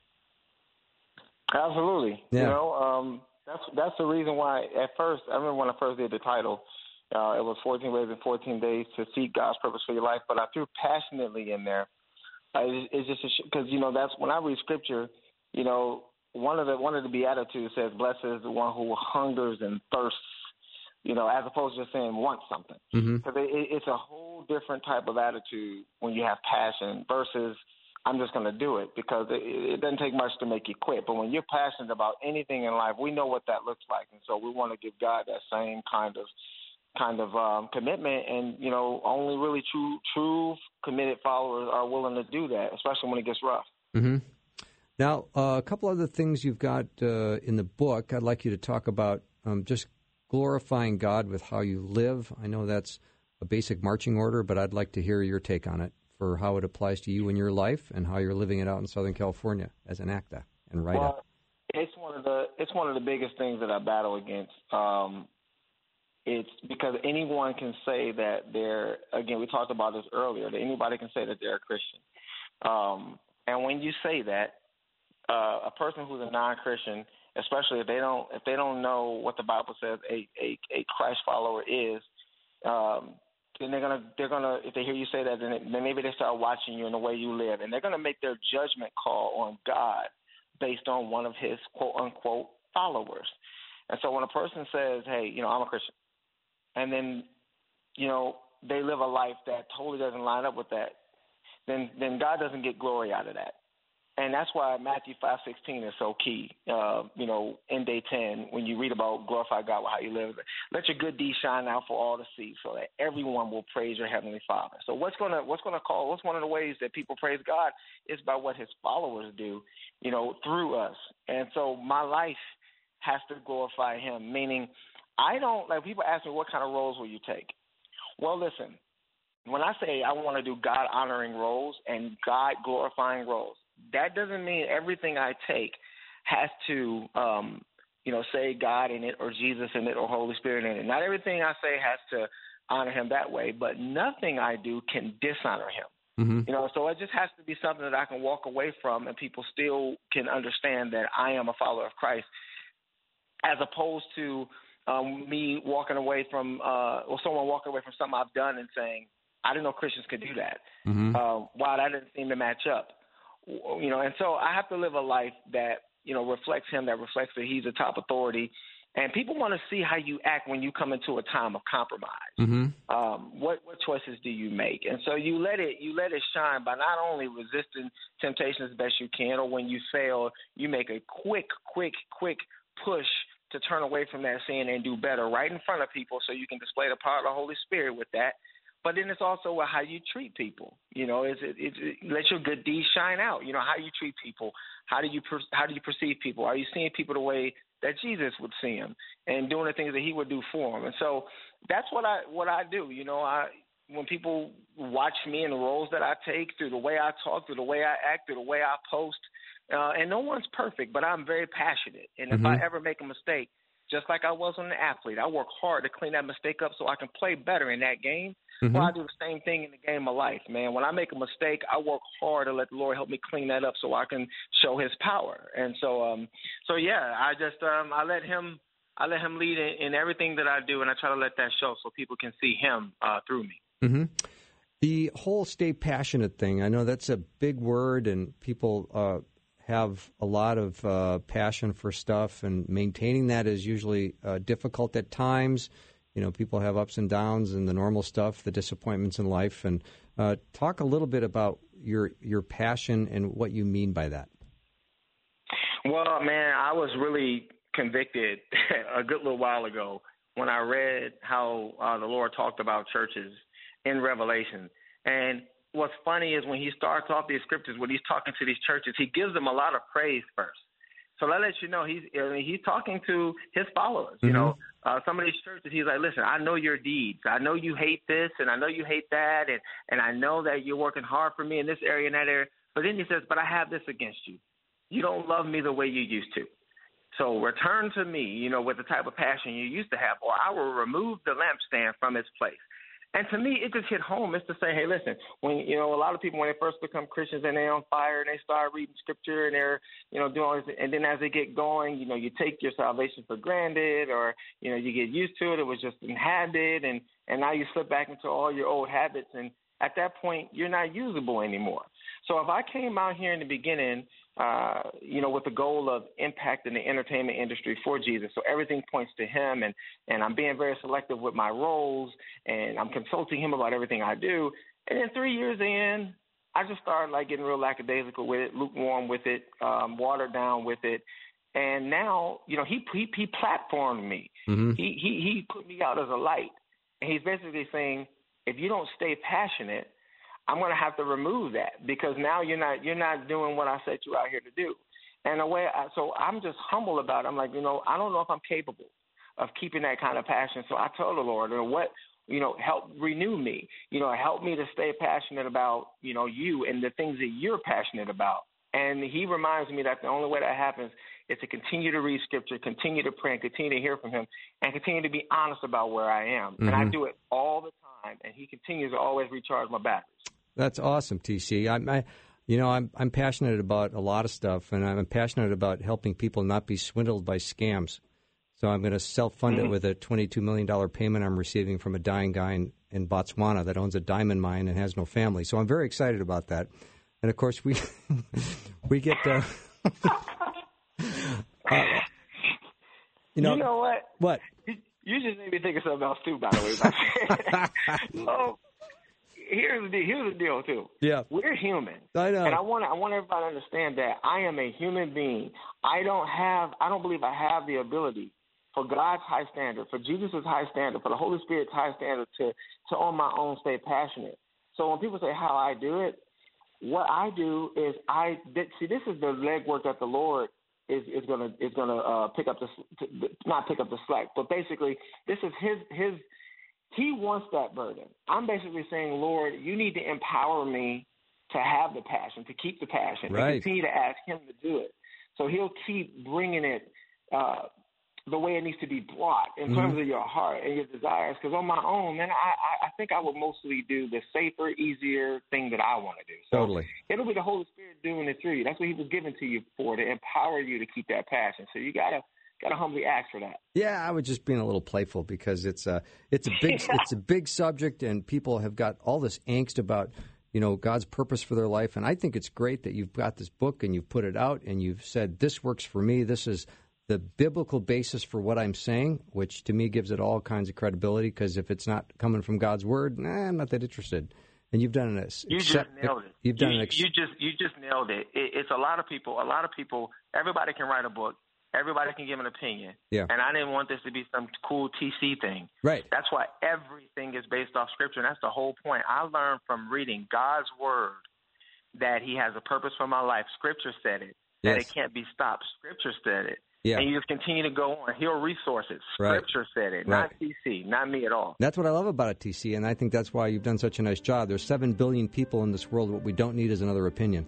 D: Absolutely.
B: Yeah.
D: You know, um, that's that's the reason why. At first, I remember when I first did the title, uh, it was fourteen ways in fourteen days to seek God's purpose for your life. But I threw passionately in there. Uh, it's, it's just because you know that's when I read scripture. You know, one of the one of the Beatitudes says, "Blessed is the one who hungers and thirsts." You know, as opposed to just saying want something.
B: Mm-hmm.
D: Because it, it's a whole different type of attitude when you have passion versus I'm just going to do it, because it, it doesn't take much to make you quit. But when you're passionate about anything in life, we know what that looks like, and so we want to give God that same kind of kind of um, commitment. And you know, only really true true committed followers are willing to do that, especially when it gets rough.
B: Mm-hmm. Now, uh, a couple other things you've got uh, in the book. I'd like you to talk about um, just glorifying God with how you live. I know that's a basic marching order, but I'd like to hear your take on it for how it applies to you in your life and how you're living it out in Southern California as an actor and writer.
D: Well, it's one of the it's one of the biggest things that I battle against. Um, it's because anyone can say that they're, again, we talked about this earlier, that anybody can say that they're a Christian. Um, and when you say that, uh, a person who's a non-Christian, especially if they don't if they don't know what the Bible says a, a, a Christ follower is, um, then they're gonna they're gonna if they hear you say that, then, it, then maybe they start watching you and the way you live, and they're gonna make their judgment call on God based on one of His quote unquote followers. And so when a person says, "Hey, you know, I'm a Christian," and then you know they live a life that totally doesn't line up with that, then then God doesn't get glory out of that. And that's why Matthew five sixteen is so key. Uh, you know, in day ten, when you read about glorify God with how you live, let your good deeds shine out for all to see, so that everyone will praise your heavenly Father. So what's gonna what's gonna call what's one of the ways that people praise God is by what His followers do, you know, through us. And so my life has to glorify Him. Meaning, I don't like people ask me what kind of roles will you take. Well, listen, when I say I want to do God honoring roles and God glorifying roles, that doesn't mean everything I take has to, um, you know, say God in it or Jesus in it or Holy Spirit in it. Not everything I say has to honor Him that way, but nothing I do can dishonor Him. Mm-hmm. You know, so it just has to be something that I can walk away from and people still can understand that I am a follower of Christ, as opposed to um, me walking away from, uh, or someone walking away from something I've done and saying, I didn't know Christians could do that. Mm-hmm. Uh, wow, that didn't seem to match up. You know, and so I have to live a life that, you know, reflects Him, that reflects that He's a top authority. And people want to see how you act when you come into a time of compromise. Mm-hmm. Um, what what choices do you make? And so you let it you let it shine by not only resisting temptation as best you can, or when you fail, you make a quick, quick, quick push to turn away from that sin and do better right in front of people, so you can display the power of the Holy Spirit with that. But then it's also how you treat people. You know, is it, it, it let your good deeds shine out. You know, how you treat people. How do you per, how do you perceive people? Are you seeing people the way that Jesus would see them, and doing the things that He would do for them? And so that's what I what I do. You know, I when people watch me and the roles that I take, through the way I talk, through the way I act, through the way I post, uh, and no one's perfect, but I'm very passionate. And mm-hmm. if I ever make a mistake, just like I was on an athlete, I work hard to clean that mistake up so I can play better in that game. Mm-hmm. Well, I do the same thing in the game of life, man. When I make a mistake, I work hard to let the Lord help me clean that up so I can show His power. And so, um, so yeah, I just um, I let Him I let Him lead in, in everything that I do, and I try to let that show so people can see Him uh, through me.
B: Mm-hmm. The whole stay passionate thing, I know that's a big word, and people uh, have a lot of uh, passion for stuff, and maintaining that is usually uh, difficult at times. You know, people have ups and downs and the normal stuff, the disappointments in life. And uh, talk a little bit about your your passion and what you mean by that.
D: Well, man, I was really convicted a good little while ago when I read how uh, the Lord talked about churches in Revelation. And what's funny is when He starts off these scriptures, when He's talking to these churches, He gives them a lot of praise first. So that lets you know he's I mean, he's talking to His followers. You mm-hmm. know, uh, some of these churches, He's like, listen, I know your deeds. I know you hate this, and I know you hate that, and, and I know that you're working hard for me in this area and that area. But then He says, but I have this against you. You don't love me the way you used to. So return to me, you know, with the type of passion you used to have, or I will remove the lampstand from its place. And to me, it just hit home. It's to say, hey, listen, when, you know, a lot of people, when they first become Christians and they're on fire and they start reading scripture and they're, you know, doing all this, and then as they get going, you know, you take your salvation for granted, or, you know, you get used to it. It was just in habit, and, and now you slip back into all your old habits. And at that point, you're not usable anymore. So if I came out here in the beginning, uh, you know, with the goal of impacting the entertainment industry for Jesus, so everything points to him, and, and I'm being very selective with my roles, and I'm consulting him about everything I do, and then three years in, I just started, like, getting real lackadaisical with it, lukewarm with it, um, watered down with it, and now, you know, he he, he platformed me. Mm-hmm. He, he he put me out as a light, and he's basically saying, if you don't stay passionate, I'm going to have to remove that, because now you're not you're not doing what I set you out here to do. And the way I, so I'm just humble about it. I'm like, you know, I don't know if I'm capable of keeping that kind of passion. So I told the Lord, you know, what, you know, help renew me, you know, help me to stay passionate about, you know, you and the things that you're passionate about. And he reminds me that the only way that happens is to continue to read scripture, continue to pray, and continue to hear from him, and continue to be honest about where I am. Mm-hmm. And I do it all the time, and he continues to always recharge my batteries.
B: That's awesome, T C. I, I, you know, I'm I'm passionate about a lot of stuff, and I'm passionate about helping people not be swindled by scams. So I'm going to self-fund mm-hmm. it with a twenty-two million dollars payment I'm receiving from a dying guy in, in Botswana that owns a diamond mine and has no family. So I'm very excited about that. And, of course, we we get uh, uh, you know,
D: you know what?
B: What?
D: You, you just made me think of something else, too, by the way. So, here's the deal, here's the deal, too.
B: Yeah.
D: We're human.
B: I know.
D: And I want I want everybody to understand that I am a human being. I don't have, I don't believe I have the ability for God's high standard, for Jesus' high standard, for the Holy Spirit's high standard to, to on my own stay passionate. So when people say how I do it, what I do is I see. This is the legwork that the Lord is is gonna is gonna uh, pick up the not pick up the slack, but basically this is his his. He wants that burden. I'm basically saying, Lord, you need to empower me to have the passion, to keep the passion,
B: right.
D: and continue to ask him to do it. So he'll keep bringing it uh, the way it needs to be brought in mm-hmm. terms of your heart and your desires. Because on my own, man, I, I think I would mostly do the safer, easier thing that I want to do. So
B: totally.
D: It'll be the Holy Spirit doing it through you. That's what he was given to you for, to empower you to keep that passion. So you got to got to humbly ask for that.
B: Yeah, I was just being a little playful because it's a, it's a big yeah. it's a big subject, and people have got all this angst about, you know, God's purpose for their life. And I think it's great that you've got this book and you've put it out and you've said, this works for me. This is the biblical basis for what I'm saying, which to me gives it all kinds of credibility, because if it's not coming from God's word, nah, I'm not that interested. And you've done an
D: You
B: accept,
D: just nailed it.
B: You've done
D: you,
B: an ex-
D: you just you just nailed it. it. It's a lot of people. A lot of people. Everybody can write a book. Everybody can give an opinion.
B: Yeah.
D: And I didn't want this to be some cool T C thing.
B: Right.
D: That's why everything is based off Scripture, and that's the whole point. I learned from reading God's Word that he has a purpose for my life. Scripture said it. That
B: yes.
D: it can't be stopped. Scripture said it.
B: Yeah.
D: And you just continue to go on. He'll resource it. Scripture
B: right.
D: said it,
B: right.
D: not T C, not me at all.
B: That's what I love about it, T C, and I think that's why you've done such a nice job. There's seven billion people in this world. What we don't need is another opinion.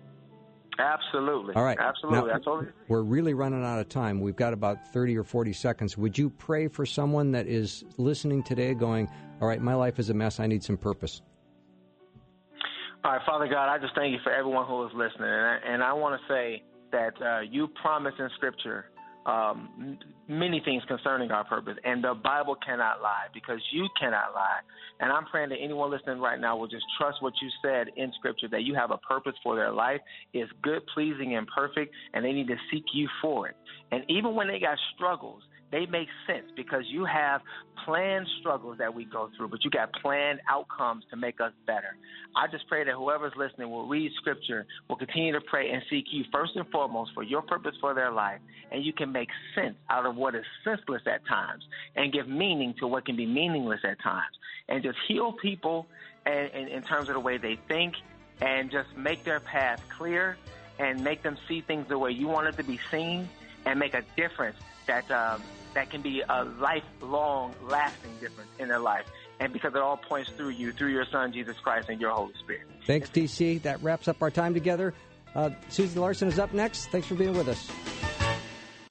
D: Absolutely.
B: All right.
D: Absolutely.
B: Now,
D: I totally agree.
B: We're really running out of time. We've got about thirty or forty seconds. Would you pray for someone that is listening today going, all right, my life is a mess. I need some purpose?
D: All right, Father God, I just thank you for everyone who is listening. And I, and I want to say that uh, you promise in Scripture um, many things concerning our purpose, and the Bible cannot lie, because you cannot lie. And I'm praying that anyone listening right now will just trust what you said in Scripture, that you have a purpose for their life. It's good, pleasing, and perfect, and they need to seek you for it. And even when they got struggles, they make sense, because you have planned struggles that we go through, but you got planned outcomes to make us better. I just pray that whoever's listening will read Scripture, will continue to pray and seek you first and foremost for your purpose for their life, and you can make sense out of what is senseless at times and give meaning to what can be meaningless at times, and just heal people and, and, in terms of the way they think, and just make their path clear and make them see things the way you want it to be seen, and make a difference that um, that can be a lifelong, lasting difference in their life. And because it all points through you, through your Son, Jesus Christ, and your Holy Spirit.
B: Thanks, T C. That wraps up our time together. Uh, Susie Larson is up next. Thanks for being with us.